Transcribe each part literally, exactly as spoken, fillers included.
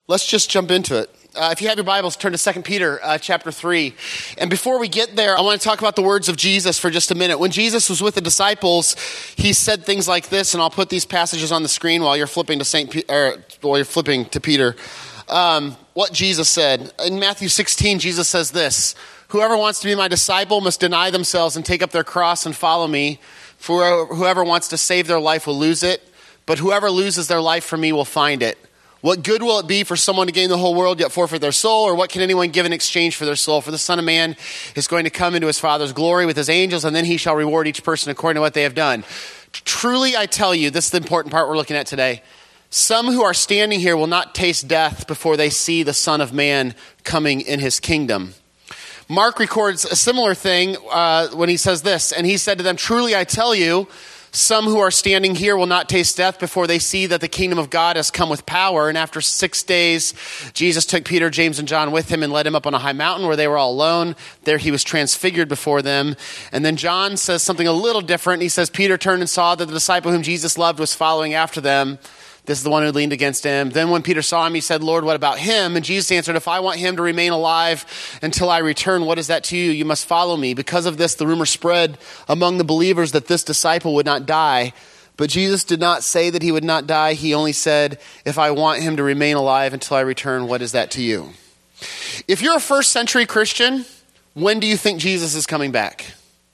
let's just jump into it. Uh, if you have your Bibles, turn to Second Peter uh, chapter three. And before we get there, I want to talk about the words of Jesus for just a minute. When Jesus was with the disciples, he said things like this, and I'll put these passages on the screen while you're flipping to Saint Pe- or while you're flipping to Peter. Um, what Jesus said in Matthew sixteen, Jesus says this: "Whoever wants to be my disciple must deny themselves and take up their cross and follow me. For whoever wants to save their life will lose it, but whoever loses their life for me will find it. What good will it be for someone to gain the whole world yet forfeit their soul? Or what can anyone give in exchange for their soul? For the Son of Man is going to come into his Father's glory with his angels, and then he shall reward each person according to what they have done. Truly I tell you," this is the important part we're looking at today, "some who are standing here will not taste death before they see the Son of Man coming in his kingdom." Mark records a similar thing uh, when he says this, "And he said to them, truly I tell you, some who are standing here will not taste death before they see that the kingdom of God has come with power." And after six days, Jesus took Peter, James, and John with him and led him up on a high mountain where they were all alone. There he was transfigured before them. And then John says something a little different. He says, "Peter turned and saw that the disciple whom Jesus loved was following after them. This is the one who leaned against him. Then when Peter saw him, he said, 'Lord, what about him?' And Jesus answered, 'If I want him to remain alive until I return, what is that to you? You must follow me.' Because of this, the rumor spread among the believers that this disciple would not die. But Jesus did not say that he would not die. He only said, 'If I want him to remain alive until I return, what is that to you?'" If you're a first century Christian, when do you think Jesus is coming back?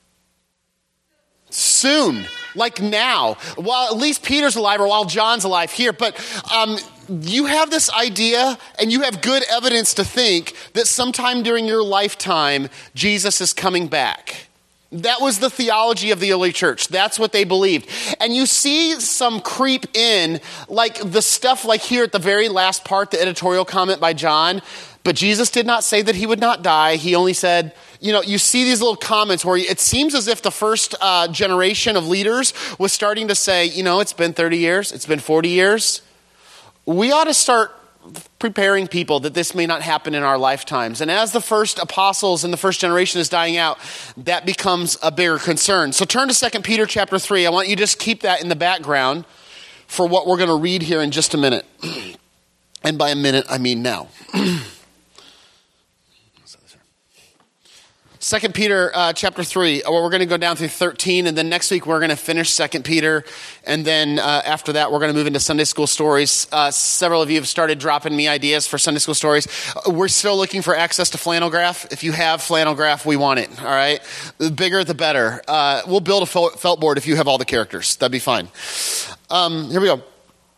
Soon. Like now, while at least Peter's alive or while John's alive here. But um, you have this idea and you have good evidence to think that sometime during your lifetime, Jesus is coming back. That was the theology of the early church. That's what they believed. And you see some creep in, like the stuff like here at the very last part, the editorial comment by John. But Jesus did not say that he would not die. He only said, you know, you see these little comments where it seems as if the first uh, generation of leaders was starting to say, you know, it's been thirty years, it's been forty years. We ought to start preparing people that this may not happen in our lifetimes. And as the first apostles and the first generation is dying out, that becomes a bigger concern. So turn to Second Peter chapter three. I want you to just keep that in the background for what we're going to read here in just a minute. And by a minute, I mean now. Second Peter uh, chapter three, well, we're going to go down through thirteen, and then next week we're going to finish Second Peter, and then uh, after that we're going to move into Sunday school stories. Uh, several of you have started dropping me ideas for Sunday school stories. Uh, we're still looking for access to flannel graph. If you have flannel graph, we want it, all right? The bigger, the better. Uh, we'll build a felt board if you have all the characters. That'd be fine. Um, here we go.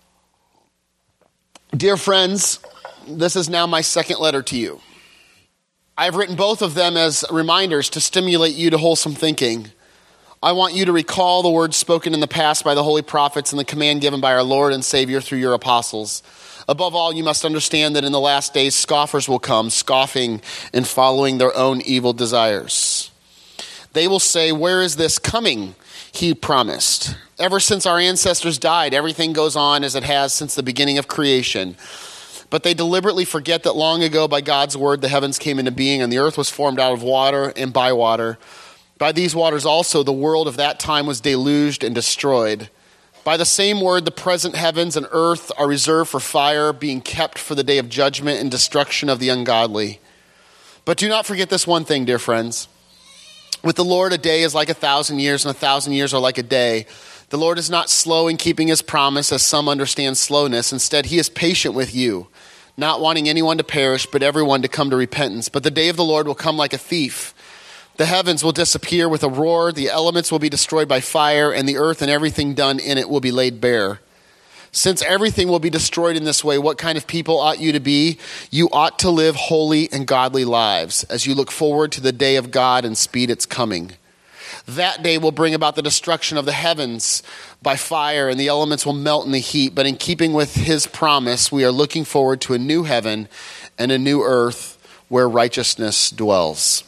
Dear friends, this is now my second letter to you. I've written both of them as reminders to stimulate you to wholesome thinking. I want you to recall the words spoken in the past by the holy prophets and the command given by our Lord and Savior through your apostles. Above all, you must understand that in the last days scoffers will come, scoffing and following their own evil desires. They will say, "Where is this coming he promised? Ever since our ancestors died, everything goes on as it has since the beginning of creation." But they deliberately forget that long ago by God's word the heavens came into being and the earth was formed out of water and by water. By these waters also the world of that time was deluged and destroyed. By the same word the present heavens and earth are reserved for fire, being kept for the day of judgment and destruction of the ungodly. But do not forget this one thing, dear friends. With the Lord a day is like a thousand years, and a thousand years are like a day. The Lord is not slow in keeping his promise, as some understand slowness. Instead, he is patient with you, not wanting anyone to perish, but everyone to come to repentance. But the day of the Lord will come like a thief. The heavens will disappear with a roar, the elements will be destroyed by fire, and the earth and everything done in it will be laid bare. Since everything will be destroyed in this way, what kind of people ought you to be? You ought to live holy and godly lives, as you look forward to the day of God and speed its coming. That day will bring about the destruction of the heavens by fire, and the elements will melt in the heat. But in keeping with his promise, we are looking forward to a new heaven and a new earth where righteousness dwells.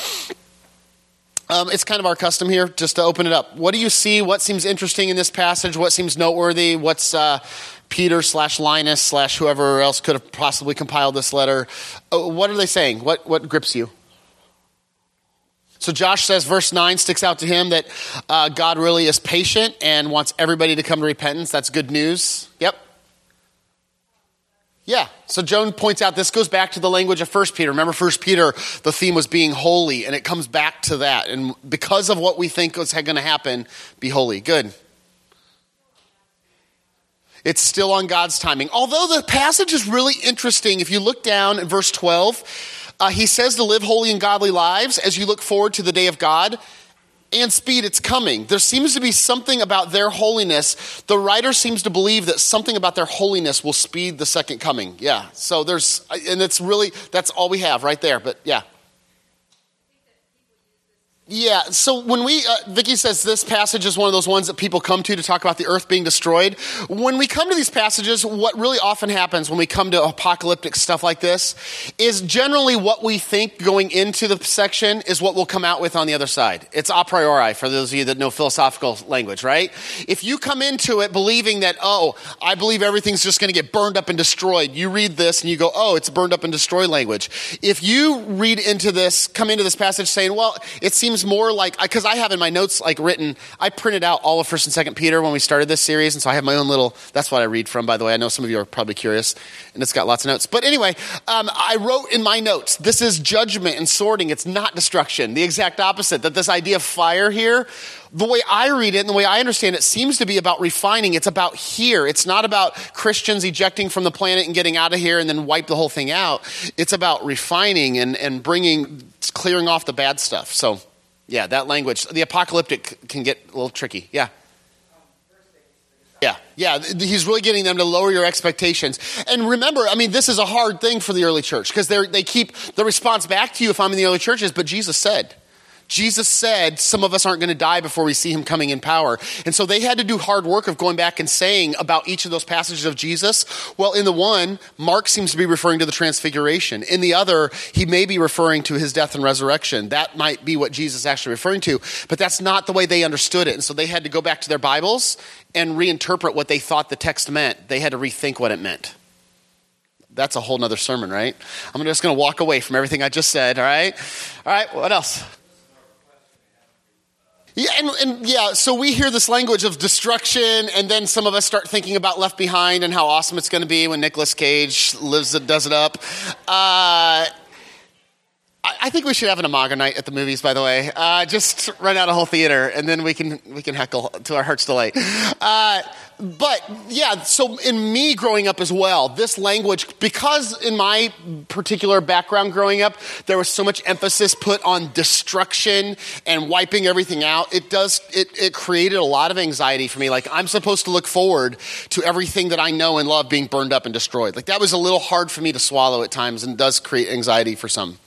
Um, it's kind of our custom here just to open it up. What do you see? What seems interesting in this passage? What seems noteworthy? What's uh, Peter slash Linus slash whoever else could have possibly compiled this letter? Uh, what are they saying? What what grips you? So Josh says verse nine sticks out to him that uh, God really is patient and wants everybody to come to repentance. That's good news. Yep. Yeah. So Joan points out this goes back to the language of First Peter. Remember First Peter, the theme was being holy, and it comes back to that. And because of what we think is going to happen, be holy. Good. It's still on God's timing. Although the passage is really interesting, if you look down at verse twelve, uh, he says to live holy and godly lives as you look forward to the day of God. And speed, it's coming. There seems to be something about their holiness. The writer seems to believe that something about their holiness will speed the second coming. Yeah. So there's, and it's really, that's all we have right there. But yeah. Yeah, so when we, uh, Vicky says this passage is one of those ones that people come to to talk about the earth being destroyed. When we come to these passages, what really often happens when we come to apocalyptic stuff like this is generally what we think going into the section is what we'll come out with on the other side. It's a priori for those of you that know philosophical language, right? If you come into it believing that, oh, I believe everything's just going to get burned up and destroyed, you read this and you go, oh, it's burned up and destroyed language. If you read into this, come into this passage saying, well, it seems more like, because I have in my notes like written, I printed out all of First and Second Peter when we started this series, and so I have my own little, that's what I read from, by the way. I know some of you are probably curious, and it's got lots of notes. But anyway, um, I wrote in my notes, this is judgment and sorting. It's not destruction. The exact opposite, that this idea of fire here, the way I read it and the way I understand it seems to be about refining. It's about here. It's not about Christians ejecting from the planet and getting out of here and then wipe the whole thing out. It's about refining and, and bringing, clearing off the bad stuff. So yeah, that language, the apocalyptic can get a little tricky. Yeah. Yeah, yeah, he's really getting them to lower your expectations. And remember, I mean, this is a hard thing for the early church because they they keep the response back to you if I'm in the early churches, but Jesus said. Jesus said some of us aren't going to die before we see him coming in power. And so they had to do hard work of going back and saying about each of those passages of Jesus. Well, in the one, Mark seems to be referring to the transfiguration. In the other, he may be referring to his death and resurrection. That might be what Jesus is actually referring to, but that's not the way they understood it. And so they had to go back to their Bibles and reinterpret what they thought the text meant. They had to rethink what it meant. That's a whole nother sermon, right? I'm just going to walk away from everything I just said, all right? All right, what else? Yeah, and, and yeah, so we hear this language of destruction, and then some of us start thinking about Left Behind and how awesome it's going to be when Nicolas Cage lives it, does it up. Uh, I, I think we should have an Imago night at the movies, by the way. Uh, just rent out a whole theater, and then we can we can heckle to our heart's delight. Uh, But yeah, so in me growing up as well, this language, because in my particular background growing up, there was so much emphasis put on destruction and wiping everything out. It does, it, it created a lot of anxiety for me. Like I'm supposed to look forward to everything that I know and love being burned up and destroyed. Like that was a little hard for me to swallow at times and does create anxiety for some.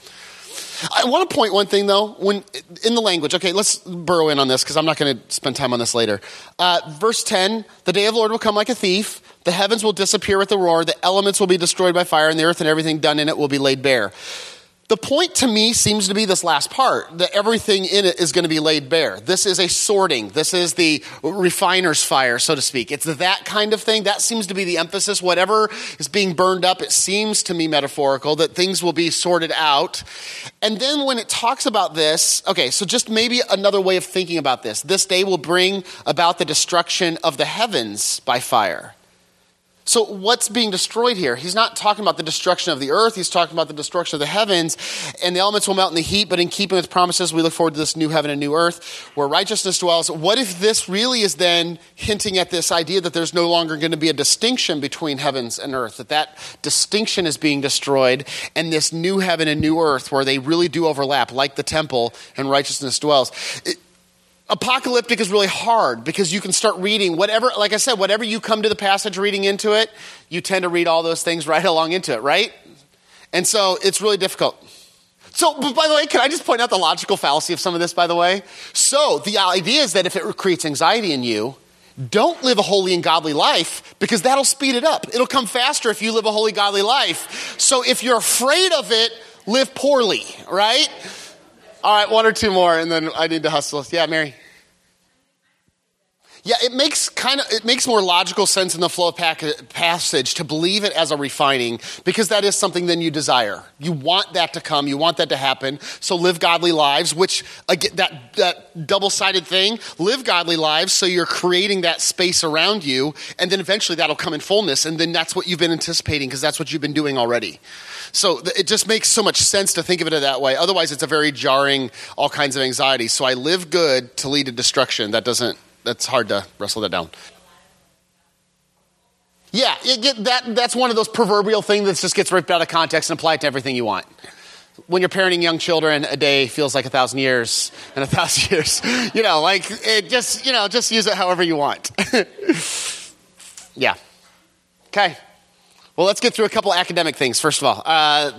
I want to point one thing, though, when in the language. Okay, let's burrow in on this because I'm not going to spend time on this later. Uh, verse ten, the day of the Lord will come like a thief. The heavens will disappear with a roar. The elements will be destroyed by fire, and the earth and everything done in it will be laid bare. The point to me seems to be this last part, that everything in it is going to be laid bare. This is a sorting. This is the refiner's fire, so to speak. It's that kind of thing. That seems to be the emphasis. Whatever is being burned up, it seems to me metaphorical, that things will be sorted out. And then when it talks about this, okay, so just maybe another way of thinking about this. This day will bring about the destruction of the heavens by fire. So what's being destroyed here? He's not talking about the destruction of the earth. He's talking about the destruction of the heavens. And the elements will melt in the heat, but in keeping with promises, we look forward to this new heaven and new earth where righteousness dwells. What if this really is then hinting at this idea that there's no longer going to be a distinction between heavens and earth, that that distinction is being destroyed, and this new heaven and new earth where they really do overlap, like the temple, and righteousness dwells. It, Apocalyptic is really hard because you can start reading whatever, like I said, whatever you come to the passage reading into it, you tend to read all those things right along into it, right? And so it's really difficult. So, but by the way, can I just point out the logical fallacy of some of this, by the way? So the idea is that if it creates anxiety in you, don't live a holy and godly life because that'll speed it up. It'll come faster if you live a holy, godly life. So if you're afraid of it, live poorly, right? All right, one or two more, and then I need to hustle. Yeah, Mary. Yeah, it makes kind of it makes more logical sense in the flow of pack- passage to believe it as a refining, because that is something then you desire. You want that to come. You want that to happen. So live godly lives, which again, that that double-sided thing. Live godly lives, so you're creating that space around you, and then eventually that'll come in fullness, and then that's what you've been anticipating because that's what you've been doing already. So it just makes so much sense to think of it that way. Otherwise, it's a very jarring, all kinds of anxiety. So I live good to lead to destruction. That doesn't. That's hard to wrestle that down. Yeah, it get, that that's one of those proverbial things that just gets ripped out of context and applied to everything you want. When you're parenting young children, a day feels like a thousand years, and a thousand years, you know, like it just, you know, just use it however you want. Yeah. Okay. Well, let's get through a couple academic things, first of all. Uh,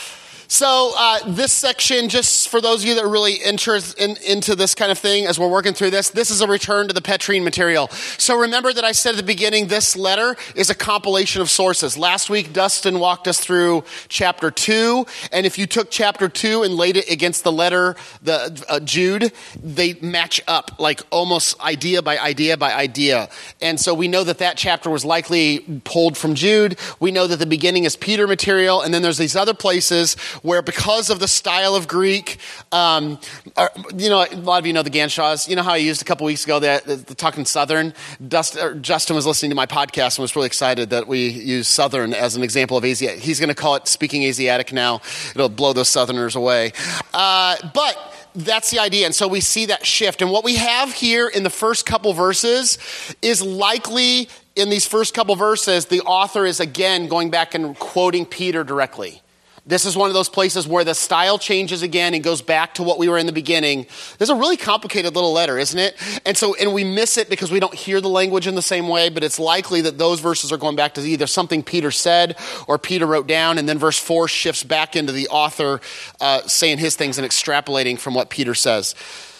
so uh, this section, just for those of you that are really interested in, into this kind of thing, as we're working through this, this is a return to the Petrine material. So remember that I said at the beginning, this letter is a compilation of sources. Last week, Dustin walked us through chapter two, and if you took chapter two and laid it against the letter, the uh, Jude, they match up, like almost idea by idea by idea. And so we know that that chapter was likely pulled from Jude. We know that the beginning is Peter material, and then there's these other places where, because of the style of Greek, um, or, you know, a lot of you know the Ganshaws. You know how I used a couple weeks ago that the, the talking Southern. Dustin, Justin was listening to my podcast and was really excited that we use Southern as an example of Asiatic. He's going to call it speaking Asiatic now. It'll blow those Southerners away. Uh, but that's the idea. And so we see that shift. And what we have here in the first couple verses is likely, in these first couple verses, the author is again going back and quoting Peter directly. This is one of those places where the style changes again and goes back to what we were in the beginning. There's a really complicated little letter, isn't it? And so, and we miss it because we don't hear the language in the same way, but it's likely that those verses are going back to either something Peter said or Peter wrote down, and then verse four shifts back into the author uh, saying his things and extrapolating from what Peter says.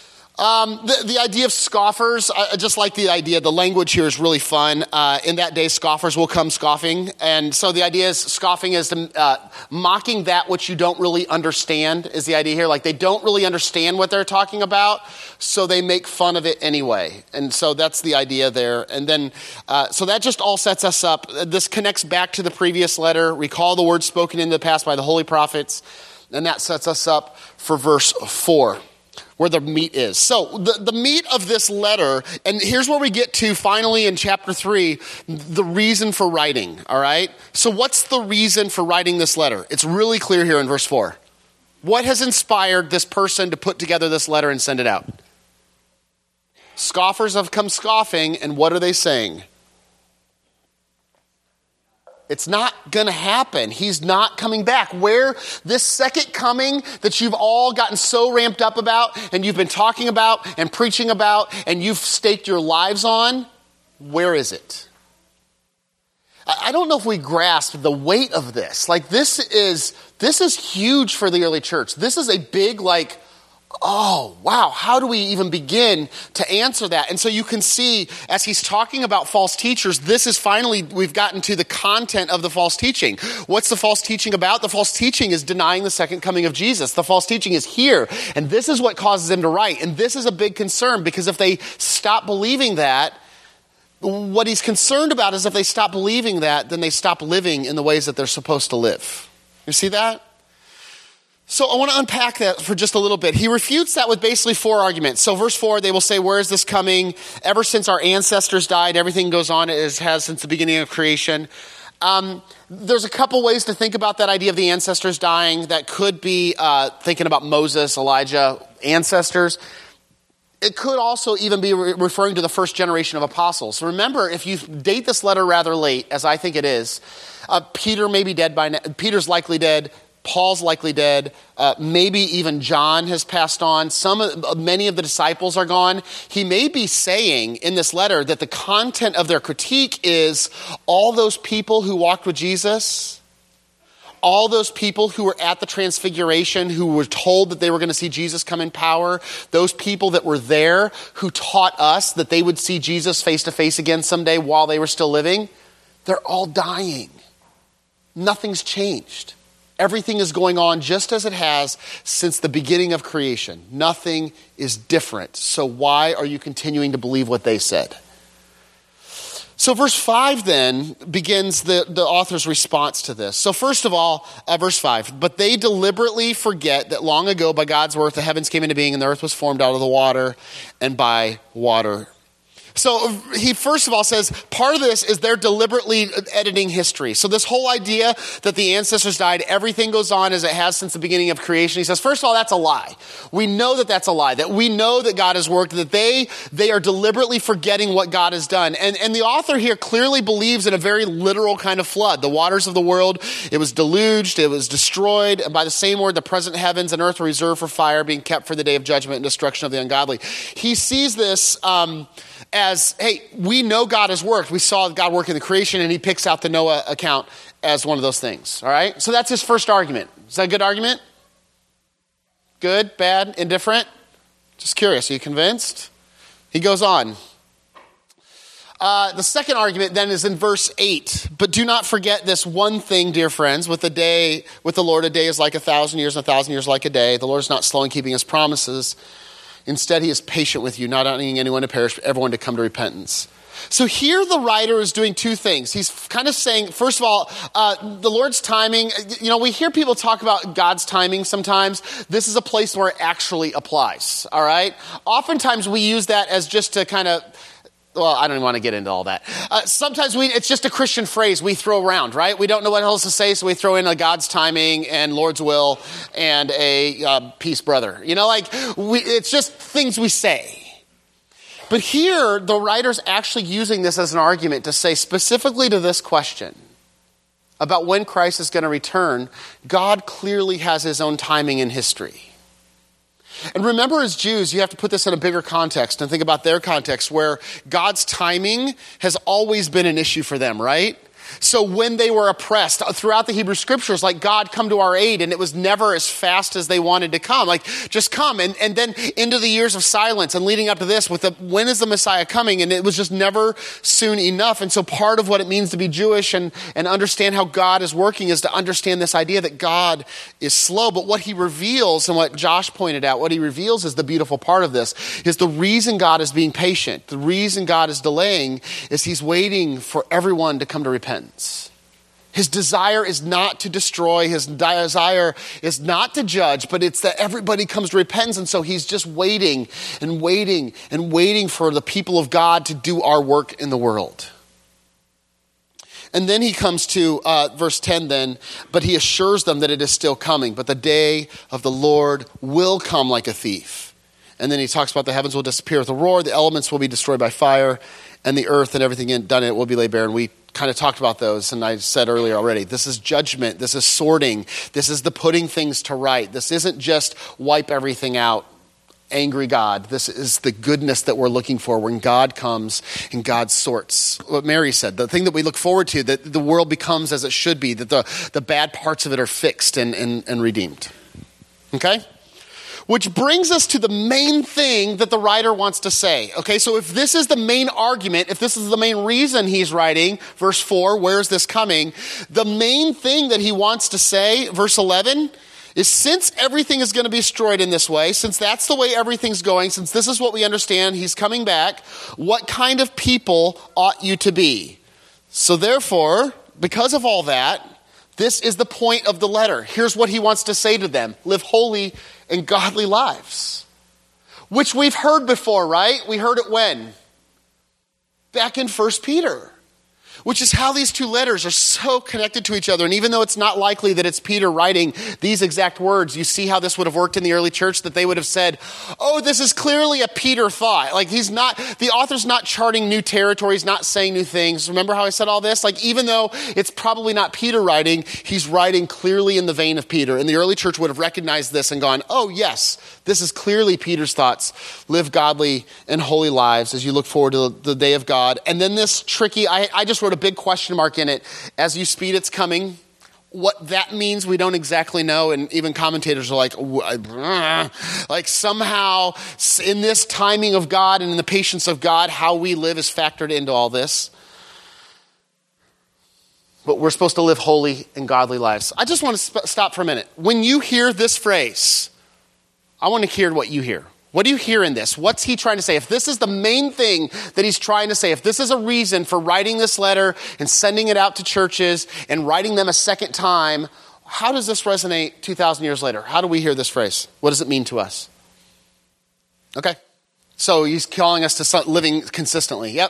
Um, the, the idea of scoffers, I just like the idea. The language here is really fun. Uh, in that day, scoffers will come scoffing. And so the idea is scoffing is to, uh, mocking that which you don't really understand is the idea here. Like they don't really understand what they're talking about, so they make fun of it anyway. And so that's the idea there. And then, uh, so that just all sets us up. This connects back to the previous letter. Recall the words spoken in the past by the holy prophets. And that sets us up for verse four. Where the meat is. So the, the meat of this letter, and here's where we get to finally in chapter three, the reason for writing, all right? So what's the reason for writing this letter? It's really clear here in verse four. What has inspired this person to put together this letter and send it out? Scoffers have come scoffing, and what are they saying? It's not going to happen. He's not coming back. Where this second coming that you've all gotten so ramped up about and you've been talking about and preaching about and you've staked your lives on, where is it? I don't know if we grasp the weight of this. Like this is, this is huge for the early church. This is a big, like, oh, wow, how do we even begin to answer that? And so you can see, as he's talking about false teachers, this is finally, we've gotten to the content of the false teaching. What's the false teaching about? The false teaching is denying the second coming of Jesus. The false teaching is here, and this is what causes them to write. And this is a big concern, because if they stop believing that, what he's concerned about is if they stop believing that, then they stop living in the ways that they're supposed to live. You see that? So I want to unpack that for just a little bit. He refutes that with basically four arguments. So verse four, they will say, where is this coming? Ever since our ancestors died, everything goes on as it has since the beginning of creation. Um, there's a couple ways to think about that idea of the ancestors dying. That could be uh, thinking about Moses, Elijah, ancestors. It could also even be re- referring to the first generation of apostles. So remember, if you date this letter rather late, as I think it is, uh, Peter may be dead by now. Peter's likely dead. Paul's likely dead. Uh, maybe even John has passed on. Some, uh, many of the disciples are gone. He may be saying in this letter that the content of their critique is all those people who walked with Jesus, all those people who were at the transfiguration, who were told that they were going to see Jesus come in power, those people that were there who taught us that they would see Jesus face to face again someday while they were still living, they're all dying. Nothing's changed. Everything is going on just as it has since the beginning of creation. Nothing is different. So why are you continuing to believe what they said? So verse five then begins the, the author's response to this. So first of all, uh, verse five, but they deliberately forget that long ago by God's word the heavens came into being and the earth was formed out of the water and by water. So he first of all says part of this is they're deliberately editing history. So this whole idea that the ancestors died, everything goes on as it has since the beginning of creation. He says, first of all, that's a lie. We know that that's a lie, that we know that God has worked, that they they are deliberately forgetting what God has done. And, and the author here clearly believes in a very literal kind of flood. The waters of the world, it was deluged, it was destroyed. And by the same word, the present heavens and earth were reserved for fire, being kept for the day of judgment and destruction of the ungodly. He sees this Um, as, hey, we know God has worked. We saw God work in the creation, and he picks out the Noah account as one of those things, all right? So that's his first argument. Is that a good argument? Good, bad, indifferent? Just curious, are you convinced? He goes on. Uh, the second argument then is in verse eight. But do not forget this one thing, dear friends. With the day, with the Lord, a day is like a thousand years, and a thousand years like a day. The Lord is not slow in keeping his promises. Instead, he is patient with you, not wanting anyone to perish, but everyone to come to repentance. So here the writer is doing two things. He's kind of saying, first of all, uh, the Lord's timing. You know, we hear people talk about God's timing sometimes. This is a place where it actually applies, all right? Oftentimes we use that as just to kind of, well, I don't even want to get into all that. Uh, sometimes we, it's just a Christian phrase we throw around, right? We don't know what else to say, so we throw in a God's timing and Lord's will and a uh, peace, brother. You know, like, we, it's just things we say. But here, the writer's actually using this as an argument to say specifically to this question about when Christ is going to return, God clearly has his own timing in history. And remember, as Jews, you have to put this in a bigger context and think about their context where God's timing has always been an issue for them, right? So when they were oppressed throughout the Hebrew scriptures, like, God, come to our aid, and it was never as fast as they wanted to come. Like, just come. And, and then into the years of silence and leading up to this with the, when is the Messiah coming? And it was just never soon enough. And so part of what it means to be Jewish and, and understand how God is working is to understand this idea that God is slow. But what he reveals, and what Josh pointed out, what he reveals is the beautiful part of this, is the reason God is being patient, the reason God is delaying is he's waiting for everyone to come to repentance. His desire is not to destroy. His desire is not to judge, but it's that everybody comes to repentance. And so he's just waiting and waiting and waiting for the people of God to do our work in the world. And then he comes to uh, verse ten then, but he assures them that it is still coming, but the day of the Lord will come like a thief. And then he talks about the heavens will disappear with a roar, the elements will be destroyed by fire, and the earth and everything in, done in it will be laid bare. And we kind of talked about those, and I said earlier already, this is judgment, this is sorting, this is the putting things to right. This isn't just wipe everything out, angry God. This is the goodness that we're looking for when God comes and God sorts. What Mary said, the thing that we look forward to, that the world becomes as it should be, that the, the bad parts of it are fixed and, and, and redeemed. Okay? Which brings us to the main thing that the writer wants to say. Okay, so if this is the main argument, if this is the main reason he's writing, verse four, where is this coming? The main thing that he wants to say, verse eleven, is since everything is going to be destroyed in this way, since that's the way everything's going, since this is what we understand, he's coming back, what kind of people ought you to be? So therefore, because of all that, this is the point of the letter. Here's what he wants to say to them. Live holy and godly lives. Which we've heard before, right? We heard it when? Back in First Peter. Which is how these two letters are so connected to each other. And even though it's not likely that it's Peter writing these exact words, you see how this would have worked in the early church, that they would have said, oh, this is clearly a Peter thought. Like he's not, the author's not charting new territories, not saying new things. Remember how I said all this? Like even though it's probably not Peter writing, he's writing clearly in the vein of Peter. And the early church would have recognized this and gone, oh yes, this is clearly Peter's thoughts. Live godly and holy lives as you look forward to the day of God. And then this tricky, I, I just wrote a big question mark in it. As you speed, it's coming. What that means, we don't exactly know. And even commentators are like, like somehow in this timing of God and in the patience of God, how we live is factored into all this. But we're supposed to live holy and godly lives. I just want to sp- stop for a minute. When you hear this phrase, I want to hear what you hear. What do you hear in this? What's he trying to say? If this is the main thing that he's trying to say, if this is a reason for writing this letter and sending it out to churches and writing them a second time, how does this resonate two thousand years later? How do we hear this phrase? What does it mean to us? Okay. So he's calling us to living consistently. Yep.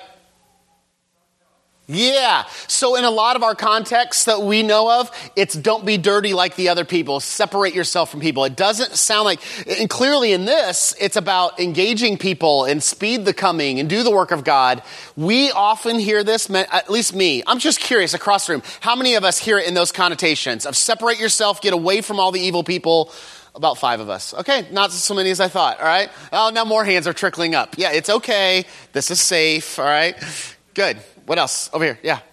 Yeah. So in a lot of our contexts that we know of, it's don't be dirty like the other people. Separate yourself from people. It doesn't sound like, and clearly in this, it's about engaging people and speed the coming and do the work of God. We often hear this, at least me. I'm just curious across the room. How many of us hear it in those connotations of separate yourself, get away from all the evil people? About five of us. Okay, not so many as I thought, all right? Oh, now more hands are trickling up. Yeah, it's okay. This is safe, all right? Good. What else? Over here, yeah.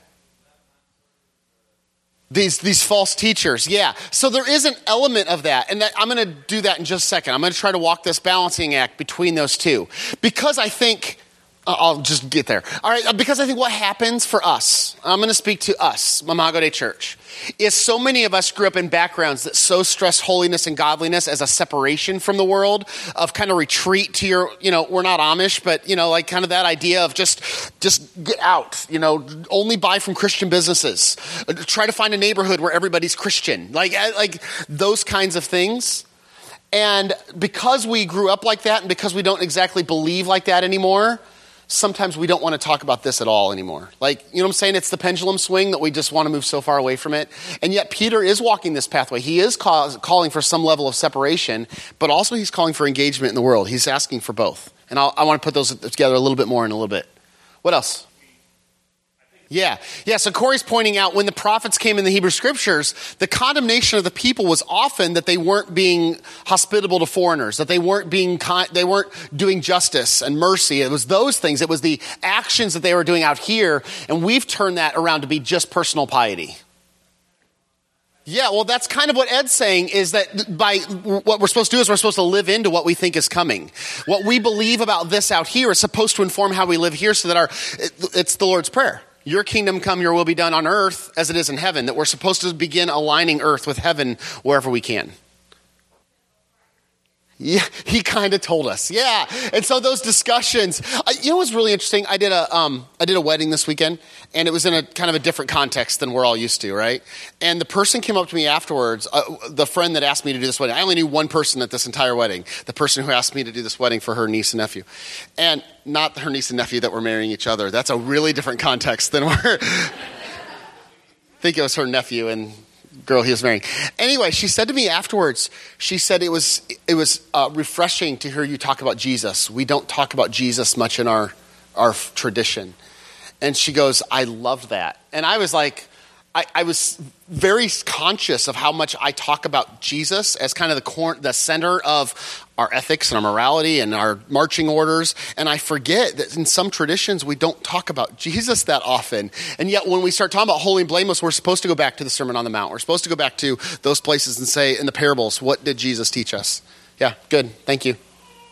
These these false teachers, yeah. So there is an element of that, and that, I'm going to do that in just a second. I'm going to try to walk this balancing act between those two. Because I think, uh, I'll just get there. All right, because I think what happens for us, I'm going to speak to us, Imago Dei Church, is so many of us grew up in backgrounds that so stress holiness and godliness as a separation from the world, of kind of retreat to your, you know, we're not Amish, but, you know, like kind of that idea of just, just get out, you know, only buy from Christian businesses, try to find a neighborhood where everybody's Christian, like, like those kinds of things. And because we grew up like that and because we don't exactly believe like that anymore, sometimes we don't want to talk about this at all anymore. Like, you know what I'm saying? It's the pendulum swing that we just want to move so far away from it. And yet Peter is walking this pathway. He is call, calling for some level of separation, but also he's calling for engagement in the world. He's asking for both. And I'll, I want to put those together a little bit more in a little bit. What else? Yeah. Yeah, so Corey's pointing out when the prophets came in the Hebrew scriptures, the condemnation of the people was often that they weren't being hospitable to foreigners, that they weren't being con- they weren't doing justice and mercy. It was those things. It was the actions that they were doing out here, and we've turned that around to be just personal piety. Yeah, well, that's kind of what Ed's saying, is that by what we're supposed to do is we're supposed to live into what we think is coming. What we believe about this out here is supposed to inform how we live here, so that our it, it's the Lord's Prayer. Your kingdom come, your will be done on earth as it is in heaven. That we're supposed to begin aligning earth with heaven wherever we can. Yeah, he kind of told us. Yeah, and so those discussions. Uh, you know what's really interesting? I did a um, I did a wedding this weekend, and it was in a kind of a different context than we're all used to, right? And the person came up to me afterwards. Uh, the friend that asked me to do this wedding. I only knew one person at this entire wedding. The person who asked me to do this wedding for her niece and nephew, and not her niece and nephew that were marrying each other. That's a really different context than we're. I think it was her nephew and girl he was marrying. Anyway, she said to me afterwards, she said it was it was uh, refreshing to hear you talk about Jesus. We don't talk about Jesus much in our our tradition. And she goes, I love that. And I was like, I, I was very conscious of how much I talk about Jesus as kind of the core, the center of our ethics and our morality and our marching orders. And I forget that in some traditions, we don't talk about Jesus that often. And yet when we start talking about holy and blameless, we're supposed to go back to the Sermon on the Mount. We're supposed to go back to those places and say in the parables, what did Jesus teach us? Yeah, good. Thank you.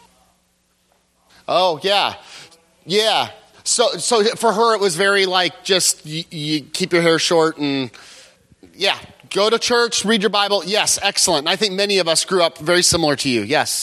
Oh, yeah. Yeah. So so for her, it was very like just you, you keep your hair short and yeah, go to church, read your Bible. Yes, excellent. And I think many of us grew up very similar to you. Yes.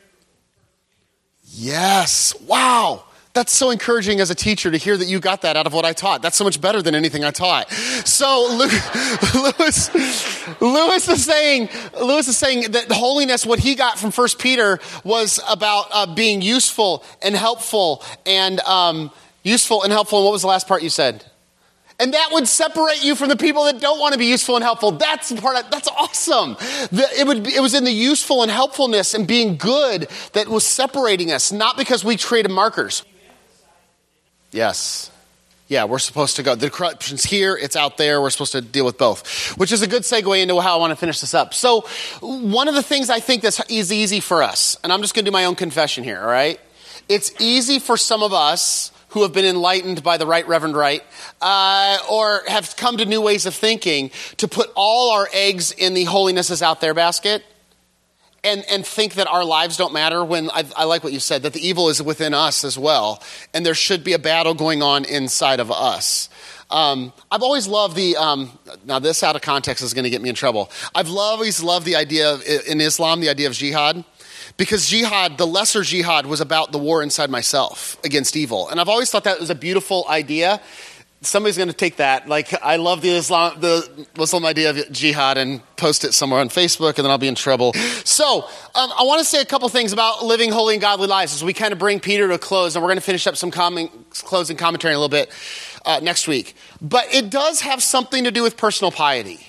Yes. Wow. That's so encouraging as a teacher to hear that you got that out of what I taught. That's so much better than anything I taught. So Lewis, Lewis is saying, Lewis is saying that holiness, what he got from First Peter, was about uh, being useful and helpful and um, useful and helpful. And what was the last part you said? And that would separate you from the people that don't want to be useful and helpful. That's the part. Of, that's awesome. The, it would. Be, it was in the useful and helpfulness and being good that was separating us, not because we created markers. Yes. Yeah, we're supposed to go. The corruption's here, it's out there. We're supposed to deal with both, which is a good segue into how I want to finish this up. So one of the things I think that is easy for us, and I'm just going to do my own confession here, all right? It's easy for some of us who have been enlightened by the Right Reverend Wright, uh, or have come to new ways of thinking, to put all our eggs in the holiness is out there basket. And and think that our lives don't matter, when I, I like what you said, that the evil is within us as well. And there should be a battle going on inside of us. Um, I've always loved the, um, now this out of context is going to get me in trouble. I've always loved the idea of, in Islam, the idea of jihad. Because jihad, the lesser jihad, was about the war inside myself against evil. And I've always thought that was a beautiful idea. Somebody's going to take that. Like, I love the Islam, the Muslim idea of jihad and post it somewhere on Facebook, and then I'll be in trouble. So, um, I want to say a couple things about living holy and godly lives as we kind of bring Peter to a close, and we're going to finish up some comment, closing commentary in a little bit uh, next week. But it does have something to do with personal piety.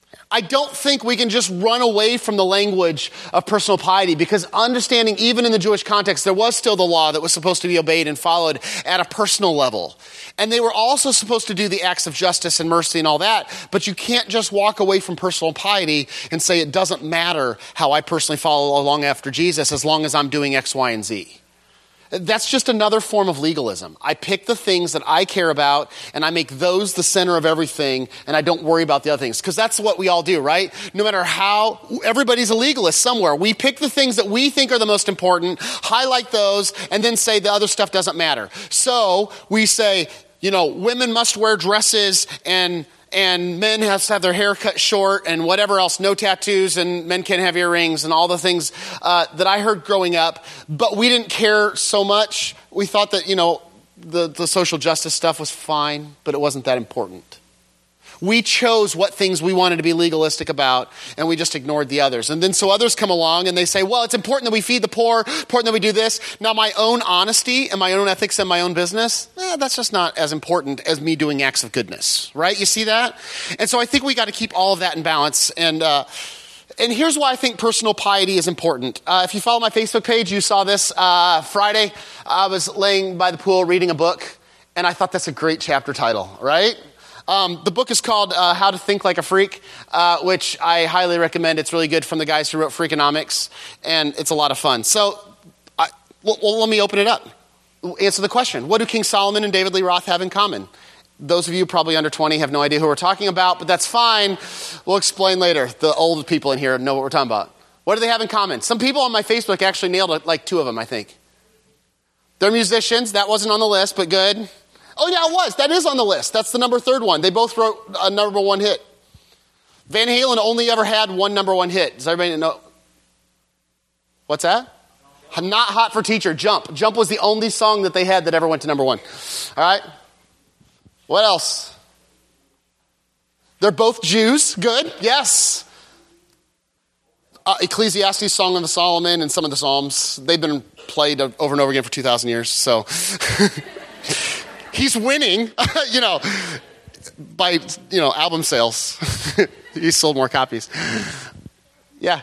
I don't think we can just run away from the language of personal piety, because understanding, even in the Jewish context, there was still the law that was supposed to be obeyed and followed at a personal level. And they were also supposed to do the acts of justice and mercy and all that, but you can't just walk away from personal piety and say it doesn't matter how I personally follow along after Jesus as long as I'm doing X, Y, and Z. That's just another form of legalism. I pick the things that I care about and I make those the center of everything, and I don't worry about the other things. Because that's what we all do, right? No matter how, everybody's a legalist somewhere. We pick the things that we think are the most important, highlight those, and then say the other stuff doesn't matter. So we say, you know, women must wear dresses, and and men have to have their hair cut short, and whatever else, no tattoos, and men can't have earrings, and all the things uh, that I heard growing up. But we didn't care so much. We thought that, you know, the, the social justice stuff was fine, but it wasn't that important. We chose what things we wanted to be legalistic about, and we just ignored the others. And then so others come along and they say, well, it's important that we feed the poor, important that we do this. Now, my own honesty and my own ethics and my own business, eh, that's just not as important as me doing acts of goodness, right? You see that? And so I think we got to keep all of that in balance. And uh, and here's why I think personal piety is important. Uh, if you follow my Facebook page, you saw this uh, Friday. I was laying by the pool reading a book, and I thought that's a great chapter title, right? Um, the book is called uh, How to Think Like a Freak, uh, which I highly recommend. It's really good, from the guys who wrote Freakonomics, and it's a lot of fun. So, I, well, well, let me open it up. Answer the question. What do King Solomon and David Lee Roth have in common? Those of you probably under twenty have no idea who we're talking about, but that's fine. We'll explain later. The old people in here know what we're talking about. What do they have in common? Some people on my Facebook actually nailed it, like two of them, I think. They're musicians. That wasn't on the list, but good. Oh, yeah, it was. That is on the list. That's the number third one. They both wrote a number one hit. Van Halen only ever had one number one hit. Does everybody know? What's that? Not Hot for Teacher. Jump. Jump was the only song that they had that ever went to number one. All right? What else? They're both Jews. Good. Yes. Uh, Ecclesiastes, Song of Solomon, and some of the Psalms. They've been played over and over again for two thousand years. So... He's winning, you know, by, you know, album sales. He sold more copies. Yeah.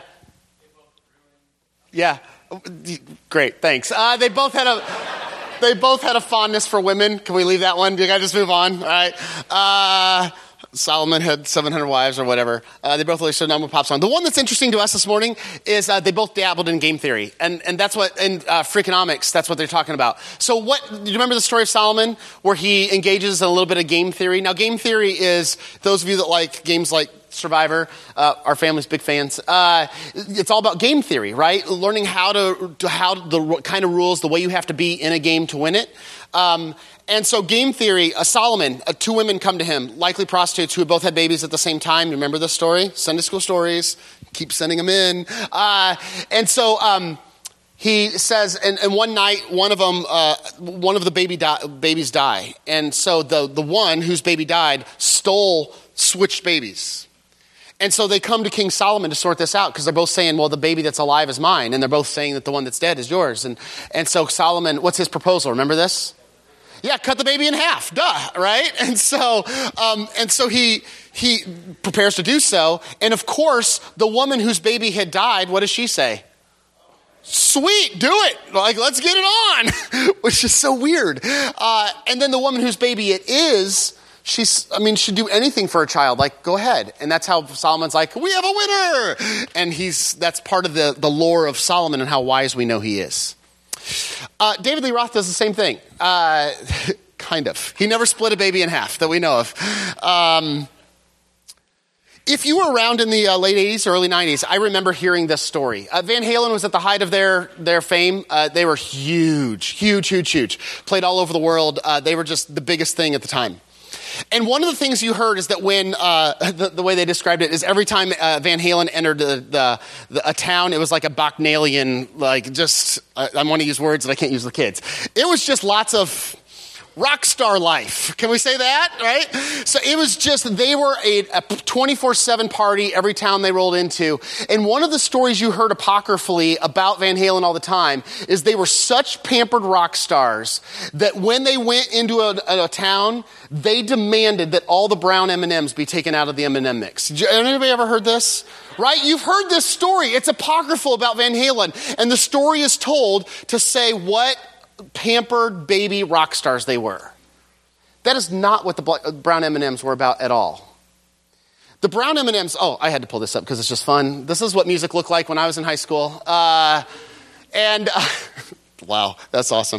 Yeah. Great, thanks. Uh, they both had a they both had a fondness for women. Can we leave that one? You gotta just move on. All right. Uh, Solomon had seven hundred wives or whatever. Uh, they both released a number of pop songs. The one that's interesting to us this morning is uh, they both dabbled in game theory. And and that's what, in uh, Freakonomics, that's what they're talking about. So what, do you remember the story of Solomon where he engages in a little bit of game theory? Now, game theory is, those of you that like games like Survivor, uh, our family's big fans. Uh, it's all about game theory, right? Learning how to, to how the kind of rules, the way you have to be in a game to win it. Um, and so game theory, uh, Solomon, uh, two women come to him, likely prostitutes who had both had babies at the same time. You remember this story? Sunday school stories. Keep sending them in. Uh, and so um, he says, and, and one night, one of them, uh, one of the baby di- babies die. And so the, the one whose baby died stole switched babies. And so they come to King Solomon to sort this out, because they're both saying, well, the baby that's alive is mine. And they're both saying that the one that's dead is yours. And and so Solomon, what's his proposal? Remember this? Yeah, cut the baby in half. Duh, right? And so um, and so he he prepares to do so. And of course, the woman whose baby had died, what does she say? Sweet, do it. Like, let's get it on. Which is so weird. Uh, and then the woman whose baby it is, She's, I mean, she'd do anything for a child. Like, go ahead. And that's how Solomon's like, we have a winner. And he's, that's part of the, the lore of Solomon and how wise we know he is. Uh, David Lee Roth does the same thing. Uh, kind of. He never split a baby in half that we know of. Um, if you were around in the uh, late eighties or early nineties, I remember hearing this story. Uh, Van Halen was at the height of their, their fame. Uh, they were huge, huge, huge, huge. Played all over the world. Uh, they were just the biggest thing at the time. And one of the things you heard is that when, uh, the, the way they described it is every time uh, Van Halen entered the, the, the, a town, it was like a Bacchanalian, like just, I, I want to use words that I can't use with kids. It was just lots of rock star life. Can we say that, right? So it was just, they were a, a twenty-four seven party every town they rolled into. And one of the stories you heard apocryphally about Van Halen all the time is they were such pampered rock stars that when they went into a, a town, they demanded that all the brown M and M's be taken out of the M and M mix. Did you, anybody ever heard this? Right? You've heard this story. It's apocryphal about Van Halen. And the story is told to say what pampered baby rock stars they were. That is not what the brown M and M's were about at all. The brown M and M's, oh, I had to pull this up because it's just fun. This is what music looked like when I was in high school. Uh, and, uh, wow, that's awesome.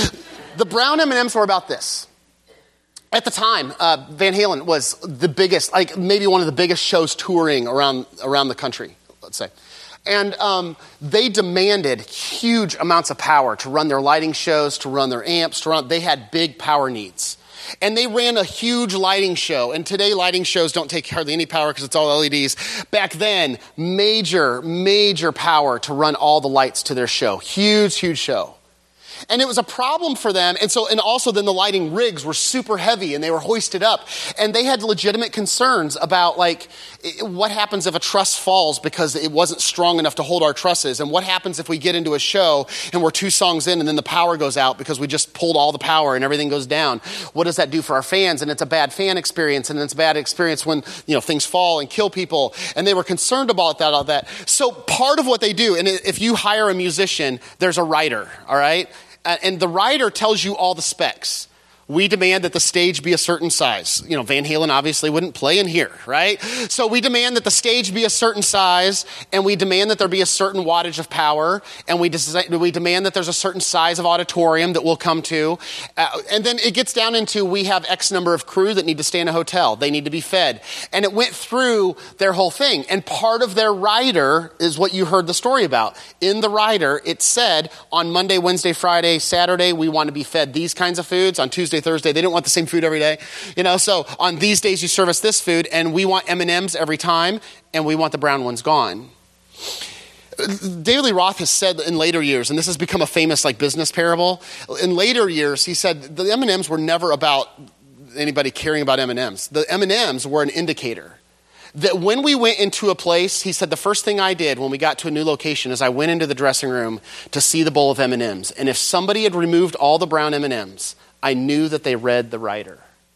The brown M and M's were about this. At the time, uh, Van Halen was the biggest, like maybe one of the biggest shows touring around around the country, let's say. And um, they demanded huge amounts of power to run their lighting shows, to run their amps, to run. They had big power needs. And they ran a huge lighting show. And today, lighting shows don't take hardly any power because it's all L E Ds. Back then, major, major power to run all the lights to their show. Huge, huge show. And it was a problem for them. And so, and also then the lighting rigs were super heavy and they were hoisted up. And they had legitimate concerns about like, what happens if a truss falls because it wasn't strong enough to hold our trusses? And what happens if we get into a show and we're two songs in and then the power goes out because we just pulled all the power and everything goes down? What does that do for our fans? And it's a bad fan experience, and it's a bad experience when, you know, things fall and kill people. And they were concerned about that, all that. So part of what they do, and if you hire a musician, there's a writer, all right? And the writer tells you all the specs. We demand that the stage be a certain size. You know, Van Halen obviously wouldn't play in here, right? So we demand that the stage be a certain size, and we demand that there be a certain wattage of power, and we, des- we demand that there's a certain size of auditorium that we'll come to. Uh, and then it gets down into we have X number of crew that need to stay in a hotel. They need to be fed. And it went through their whole thing. And part of their rider is what you heard the story about. In the rider, it said on Monday, Wednesday, Friday, Saturday, we want to be fed these kinds of foods. On Tuesday, Thursday, they didn't want the same food every day. You know, so on these days you serve us this food, and we want M and M's every time, and we want the brown ones gone. David Lee Roth has said in later years, and this has become a famous like business parable, in later years he said the M and M's were never about anybody caring about M and M's. The M and M's were an indicator. That when we went into a place, he said the first thing I did when we got to a new location is I went into the dressing room to see the bowl of M and M's. And if somebody had removed all the brown M and M's, I knew that they read the writer.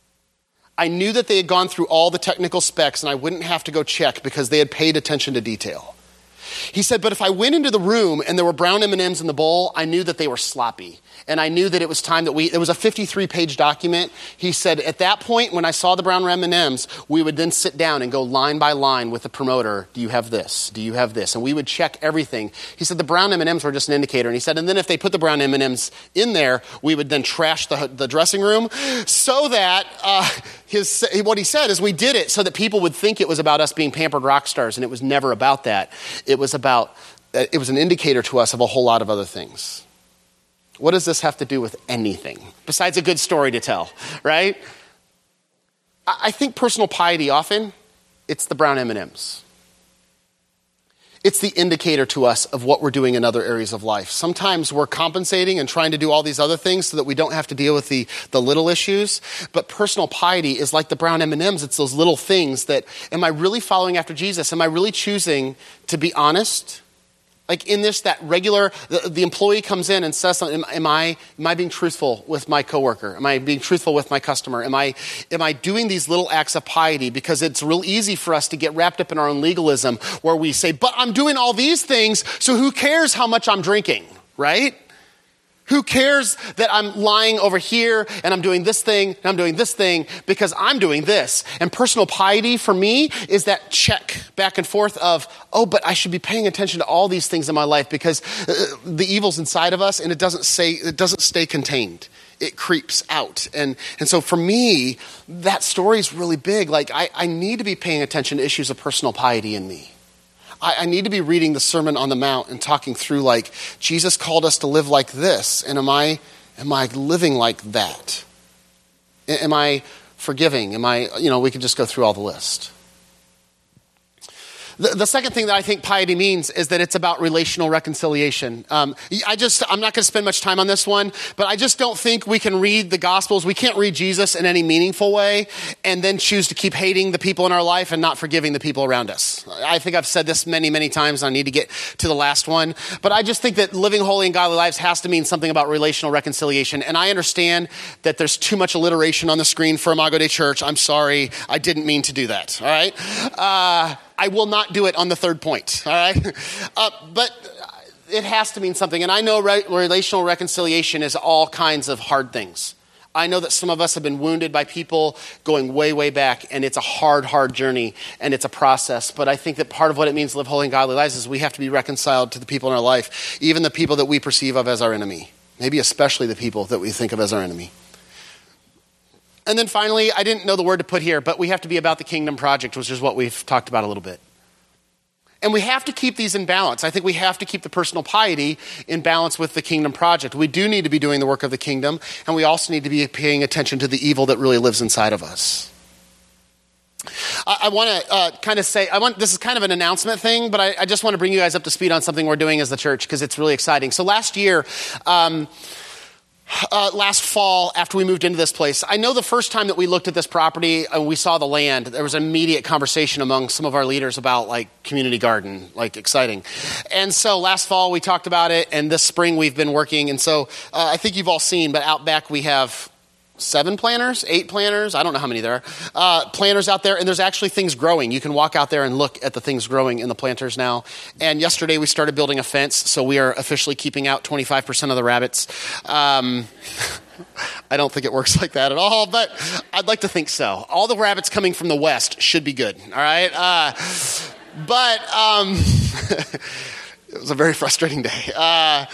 I knew that they had gone through all the technical specs and I wouldn't have to go check because they had paid attention to detail. He said, but if I went into the room and there were brown M and M's in the bowl, I knew that they were sloppy. And I knew that it was time that we, it was a fifty-three page document. He said, at that point, when I saw the brown M and M's, we would then sit down and go line by line with the promoter. Do you have this? Do you have this? And we would check everything. He said the brown M and M's were just an indicator. And he said, and then if they put the brown M and M's in there, we would then trash the, the dressing room so that uh, his, what he said is we did it so that people would think it was about us being pampered rock stars. And it was never about that. It was about, it was an indicator to us of a whole lot of other things. What does this have to do with anything besides a good story to tell, right? I think personal piety often, it's the brown M and M's. It's the indicator to us of what we're doing in other areas of life. Sometimes we're compensating and trying to do all these other things so that we don't have to deal with the, the little issues. But personal piety is like the brown M and M's. It's those little things that, am I really following after Jesus? Am I really choosing to be honest? Like in this, that regular, the, the employee comes in and says something, am, am I am I being truthful with my coworker? Am I being truthful with my customer? Am I am I doing these little acts of piety? Because it's real easy for us to get wrapped up in our own legalism where we say, but I'm doing all these things, so who cares how much I'm drinking, right? Who cares that I'm lying over here and I'm doing this thing and I'm doing this thing because I'm doing this? And personal piety for me is that check back and forth of, oh, but I should be paying attention to all these things in my life because uh, the evil's inside of us and it doesn't say, it doesn't stay contained. It creeps out. And, and so for me, that story is really big. Like I, I need to be paying attention to issues of personal piety in me. I, I need to be reading the Sermon on the Mount and talking through like, Jesus called us to live like this. And am I, am I living like that? Am I forgiving? Am I, you know, we could just go through all the list. The, the second thing that I think piety means is that it's about relational reconciliation. Um, I just, I'm not going to spend much time on this one, but I just don't think we can read the Gospels. We can't read Jesus in any meaningful way and then choose to keep hating the people in our life and not forgiving the people around us. I think I've said this many, many times. I need to get to the last one. But I just think that living holy and godly lives has to mean something about relational reconciliation. And I understand that there's too much alliteration on the screen for Imago Dei Church. I'm sorry. I didn't mean to do that. All right? Uh, I will not do it on the third point, all right? Uh, but it has to mean something. And I know re- relational reconciliation is all kinds of hard things. I know that some of us have been wounded by people going way, way back, and it's a hard, hard journey, and it's a process. But I think that part of what it means to live holy and godly lives is we have to be reconciled to the people in our life, even the people that we perceive of as our enemy, maybe especially the people that we think of as our enemy. And then finally, I didn't know the word to put here, but we have to be about the kingdom project, which is what we've talked about a little bit. And we have to keep these in balance. I think we have to keep the personal piety in balance with the kingdom project. We do need to be doing the work of the kingdom, and we also need to be paying attention to the evil that really lives inside of us. I, I want to uh, kind of say, I want this is kind of an announcement thing, but I, I just want to bring you guys up to speed on something we're doing as the church because it's really exciting. So last year, um, Uh, last fall, after we moved into this place, I know the first time that we looked at this property and we saw the land, there was an immediate conversation among some of our leaders about like community garden, like exciting. And so last fall we talked about it, and this spring we've been working. And so uh, I think you've all seen, but out back we have seven planters, eight planters, I don't know how many there are, uh, planters out there, and there's actually things growing. You can walk out there and look at the things growing in the planters now. And yesterday we started building a fence, so we are officially keeping out twenty-five percent of the rabbits. Um, I don't think it works like that at all, but I'd like to think so. All the rabbits coming from the west should be good, all right? Uh, but um, it was a very frustrating day. Uh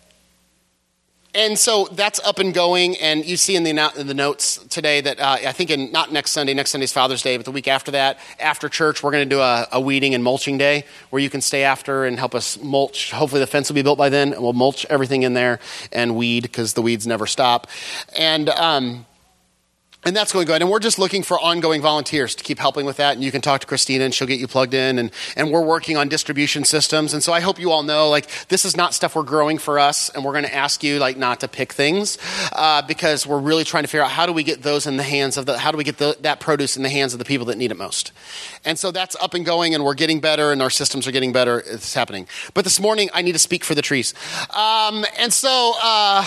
And so that's up and going, and you see in the, in the notes today that uh, I think in not next Sunday, next Sunday's Father's Day, but the week after that, after church, we're going to do a, a weeding and mulching day where you can stay after and help us mulch. Hopefully the fence will be built by then, and we'll mulch everything in there and weed because the weeds never stop. And um And that's going good. And we're just looking for ongoing volunteers to keep helping with that. And you can talk to Christina and she'll get you plugged in. And, and we're working on distribution systems. And so I hope you all know, like, this is not stuff we're growing for us. And we're going to ask you, like, not to pick things uh, because we're really trying to figure out how do we get those in the hands of the, how do we get the, that produce in the hands of the people that need it most. And so that's up and going, and we're getting better, and our systems are getting better. It's happening. But this morning, I need to speak for the trees. Um, and so... Uh,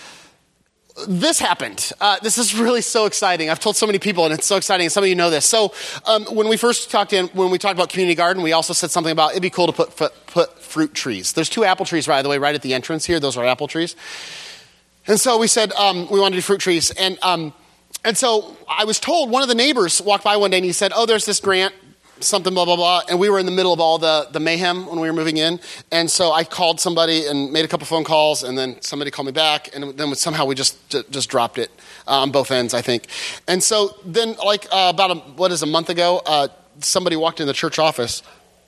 This happened. Uh, this is really so exciting. I've told so many people, and it's so exciting. And some of you know this. So um, when we first talked in, when we talked about community garden, we also said something about it'd be cool to put, put put fruit trees. There's two apple trees, by the way, right at the entrance here. Those are apple trees. And so we said um, we wanted to do fruit trees. And um, and so I was told, one of the neighbors walked by one day and he said, oh, there's this grant, something, blah, blah, blah. And we were in the middle of all the, the mayhem when we were moving in. And so I called somebody and made a couple phone calls, and then somebody called me back, and then somehow we just just dropped it uh, on both ends, I think. And so then, like, uh, about, a, what is a month ago, uh, somebody walked in the church office.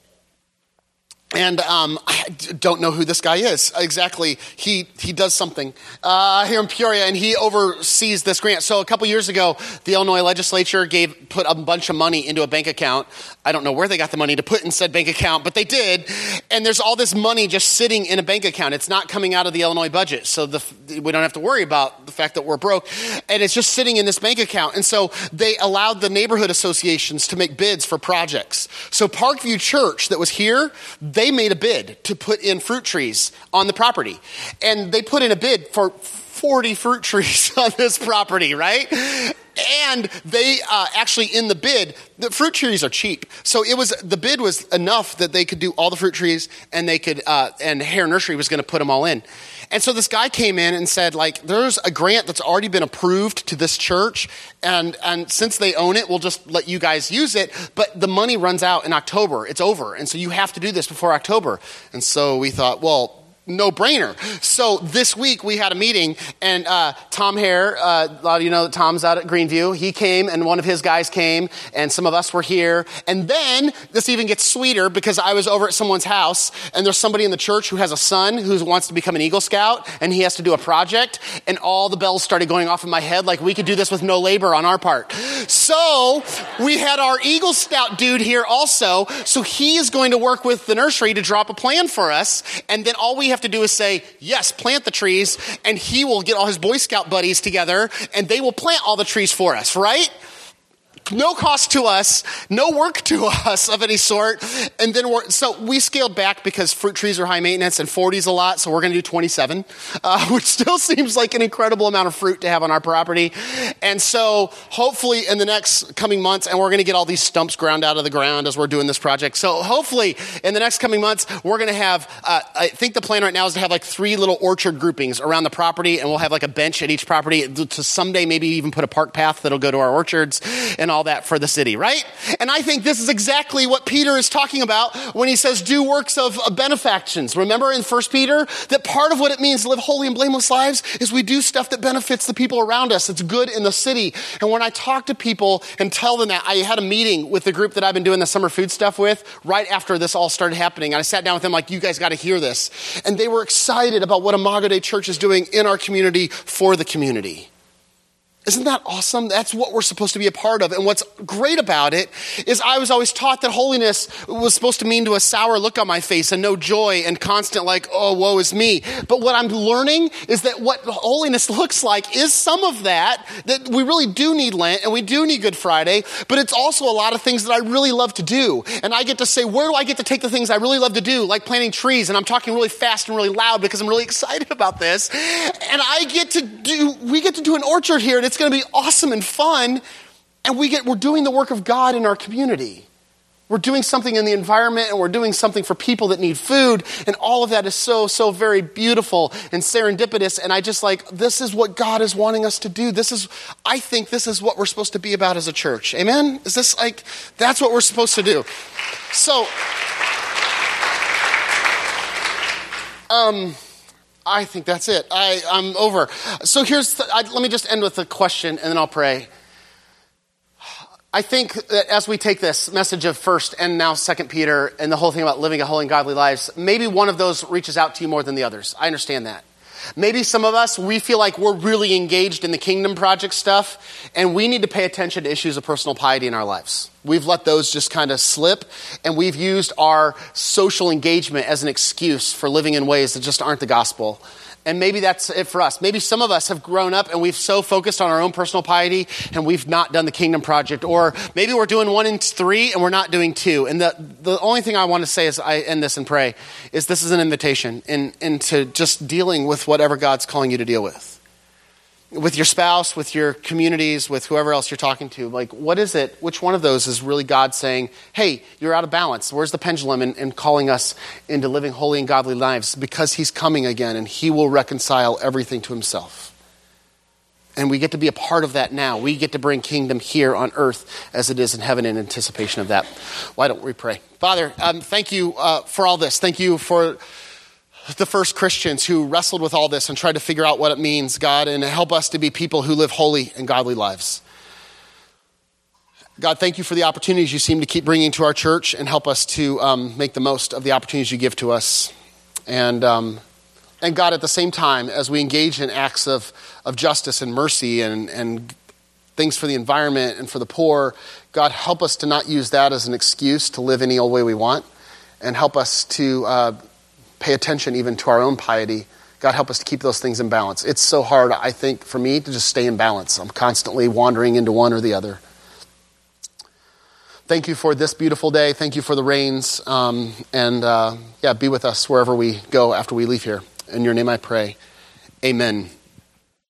And um, I don't know who this guy is exactly. He he does something uh, here in Peoria, and he oversees this grant. So a couple years ago, the Illinois legislature gave put a bunch of money into a bank account. I don't know where they got the money to put in said bank account, but they did. And there's all this money just sitting in a bank account. It's not coming out of the Illinois budget, so the, we don't have to worry about the fact that we're broke. And it's just sitting in this bank account. And so they allowed the neighborhood associations to make bids for projects. So Parkview Church that was here, they made a bid to put in fruit trees on the property. And they put in a bid for forty fruit trees on this property, right? And they uh, actually, in the bid, the fruit trees are cheap. So it was the bid was enough that they could do all the fruit trees, and they could, uh, and Hare Nursery was going to put them all in. And so this guy came in and said, like, there's a grant that's already been approved to this church, and and since they own it, we'll just let you guys use it, but the money runs out in October. It's over, and so you have to do this before October. And so we thought, well, no-brainer. So this week we had a meeting, and uh, Tom Hare, uh, a lot of you know that Tom's out at Greenview. He came, and one of his guys came, and some of us were here. And then this even gets sweeter because I was over at someone's house, and there's somebody in the church who has a son who wants to become an Eagle Scout, and he has to do a project, and all the bells started going off in my head like we could do this with no labor on our part. So we had our Eagle Scout dude here also, so he is going to work with the nursery to drop a plan for us, and then all we have to do is say, yes, plant the trees, and he will get all his Boy Scout buddies together, and they will plant all the trees for us, right? No cost to us, no work to us of any sort. And then we're, so we scaled back because fruit trees are high maintenance and forty is a lot. So we're going to do twenty-seven, uh, which still seems like an incredible amount of fruit to have on our property. And so hopefully in the next coming months, and we're going to get all these stumps ground out of the ground as we're doing this project. So hopefully in the next coming months, we're going to have, uh, I think the plan right now is to have like three little orchard groupings around the property. And we'll have like a bench at each property to someday maybe even put a park path that'll go to our orchards and all that for the city, right? And I think this is exactly what Peter is talking about when he says do works of, of benefactions. Remember in First Peter that part of what it means to live holy and blameless lives is we do stuff that benefits the people around us. It's good in the city. And when I talk to people and tell them that, I had a meeting with the group that I've been doing the summer food stuff with right after this all started happening. And I sat down with them like, you guys got to hear this. And they were excited about what Imago Dei Church is doing in our community for the community. Isn't that awesome? That's what we're supposed to be a part of. And what's great about it is I was always taught that holiness was supposed to mean to a sour look on my face and no joy and constant like, oh, woe is me. But what I'm learning is that what holiness looks like is some of that, that we really do need Lent and we do need Good Friday, but it's also a lot of things that I really love to do. And I get to say, where do I get to take the things I really love to do, like planting trees? And I'm talking really fast and really loud because I'm really excited about this. And I get to do, we get to do an orchard here, and it's It's going to be awesome and fun, and we get, we're doing the work of God in our community. We're doing something in the environment, and we're doing something for people that need food, and all of that is so, so very beautiful and serendipitous, and I just like, this is what God is wanting us to do. This is, I think this is what we're supposed to be about as a church. Amen? Is this like, that's what we're supposed to do. So, um... I think that's it. I, I'm over. So here's, the, I, let me just end with a question and then I'll pray. I think that as we take this message of First and now Second Peter and the whole thing about living a holy and godly lives, maybe one of those reaches out to you more than the others. I understand that. Maybe some of us, we feel like we're really engaged in the kingdom project stuff, and we need to pay attention to issues of personal piety in our lives. We've let those just kind of slip, and we've used our social engagement as an excuse for living in ways that just aren't the gospel. And maybe that's it for us. Maybe some of us have grown up and we've so focused on our own personal piety and we've not done the kingdom project. Or maybe we're doing one and three and we're not doing two. And the, the only thing I want to say as I end this and pray is this is an invitation in, into just dealing with whatever God's calling you to deal with. With your spouse, with your communities, with whoever else you're talking to. Like, what is it? Which one of those is really God saying, hey, you're out of balance. Where's the pendulum in, in calling us into living holy and godly lives? Because he's coming again and he will reconcile everything to himself. And we get to be a part of that now. We get to bring kingdom here on earth as it is in heaven in anticipation of that. Why don't we pray? Father, um, thank you uh, for all this. Thank you for the first Christians who wrestled with all this and tried to figure out what it means, God, and help us to be people who live holy and godly lives. God, thank you for the opportunities you seem to keep bringing to our church and help us to um, make the most of the opportunities you give to us. And um, and God, at the same time, as we engage in acts of, of justice and mercy and, and things for the environment and for the poor, God, help us to not use that as an excuse to live any old way we want, and help us to uh, pay attention even to our own piety. God, help us to keep those things in balance. It's so hard, I think, for me to just stay in balance. I'm constantly wandering into one or the other. Thank you for this beautiful day. Thank you for the rains. Um, and uh, yeah, be with us wherever we go after we leave here. In your name I pray. Amen.